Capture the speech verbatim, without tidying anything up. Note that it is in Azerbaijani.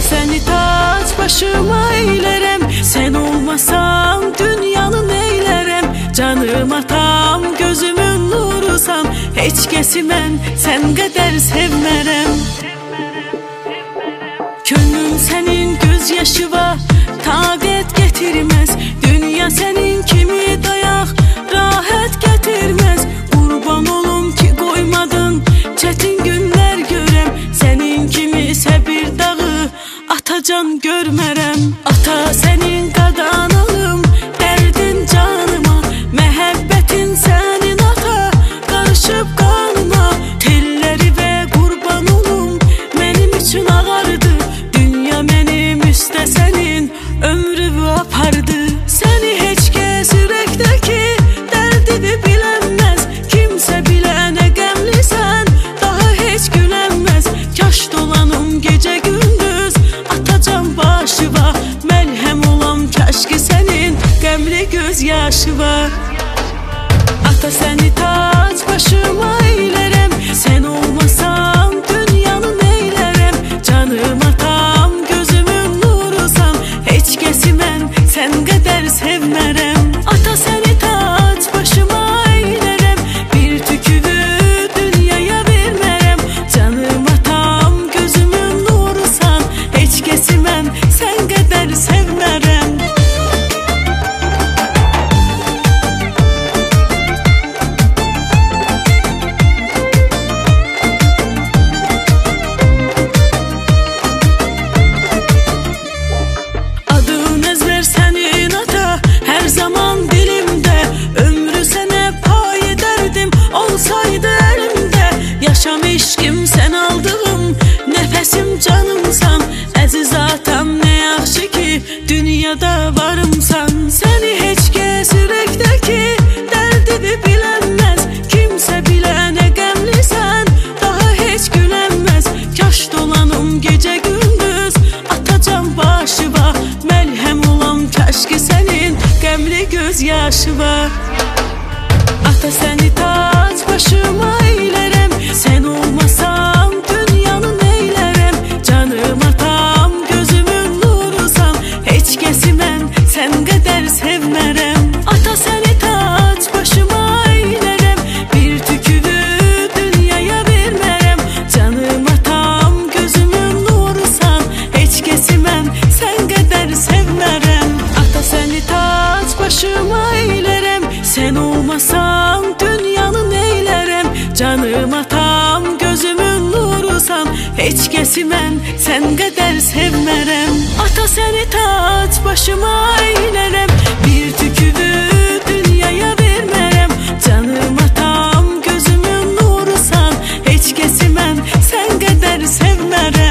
səni tac başıma eylərəm, sən olmasan dünyanı neylərəm. Canım atam, gözümün nurusan, heç kəsi mən sən qədər sevmərəm. Könlüm sənin göz yaşı var, taqət getirməz. Dünya sənin kimi dayaq, rahat getirməz. Qurban olum ki qoymadın, çətin günlər görəm. Sənin kimi səbir dağı, atacan görmərəm. Ata sənin qadanalım, dərdin canıma. Məhəbbətin sənin ata, qarışıb qanıma. Telləri və qurban olum, mənim üçün ağardı. Dünya mənim üstə sənin ömrümü apardı. Səni heç kəs ürəkdəki dərdini bilənməz. Kimsə bilənə qəmlisən, daha heç gülənməz. Kaş dolanım gecə gündüz, atacan başıva. Məlhəm olam kaş ki sənin qəmli göz yaşı var. Ata səni tac başıma eylərəm, sən olmasan dünyanı neylərəm. Canım atam, gözümün nurusan, heç kəsi mən sən qədər sevmərəm. Ata səni tac başıma eylərəm, bir tükünü dünyaya vermərəm. Canım atam, gözümün nurusan, heç kəsi mən sən qədər sevmərəm. Adın əzbər sənin ata, hər zaman dilimdə. Ömrü sənə pay edərdim, olsaydı əlimdə. Yaşam eşqim sən aldığım, nəfəsim canımsan. Əziz atam, nə yaxşı ki dünyada varımsan. Səni heç kəs ürəkdəki dərdini bilənməz. Kimsə bilənə qəmlisən, daha heç gülənməz. Kaş dolanım gecə gündüz, atacan başıva. Məlhəm olam kaş ki sənin qəmli göz yaşı var. Ata səni tac başıma eylərəm, sən olmasan dünyanı neylərəm. Canım atam, gözümün nurusan, heç kəsi mən sən qədər sevmərəm. Ata səni tac başıma eylərəm, bir tükünü dünyaya vermərəm. Canım atam, gözümün nurusan, heç kəsi mən sən qədər sevmərəm. Ata səni tac başıma eylərəm, sən olmasan dünyanı neylərəm. Canım atam, gözümün nurusan, heç kəsi mən sən qədər sevmərəm. Ata səni tac başıma eylərəm, bir tükünü dünyaya vermərəm. Canım atam, gözümün nurusan, heç kəsi mən sən qədər sevmərəm.